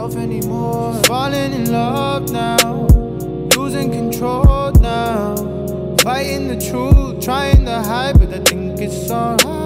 myself anymore. Falling in love now, losing control now. Fighting the truth, trying to hide, but I think it's alright.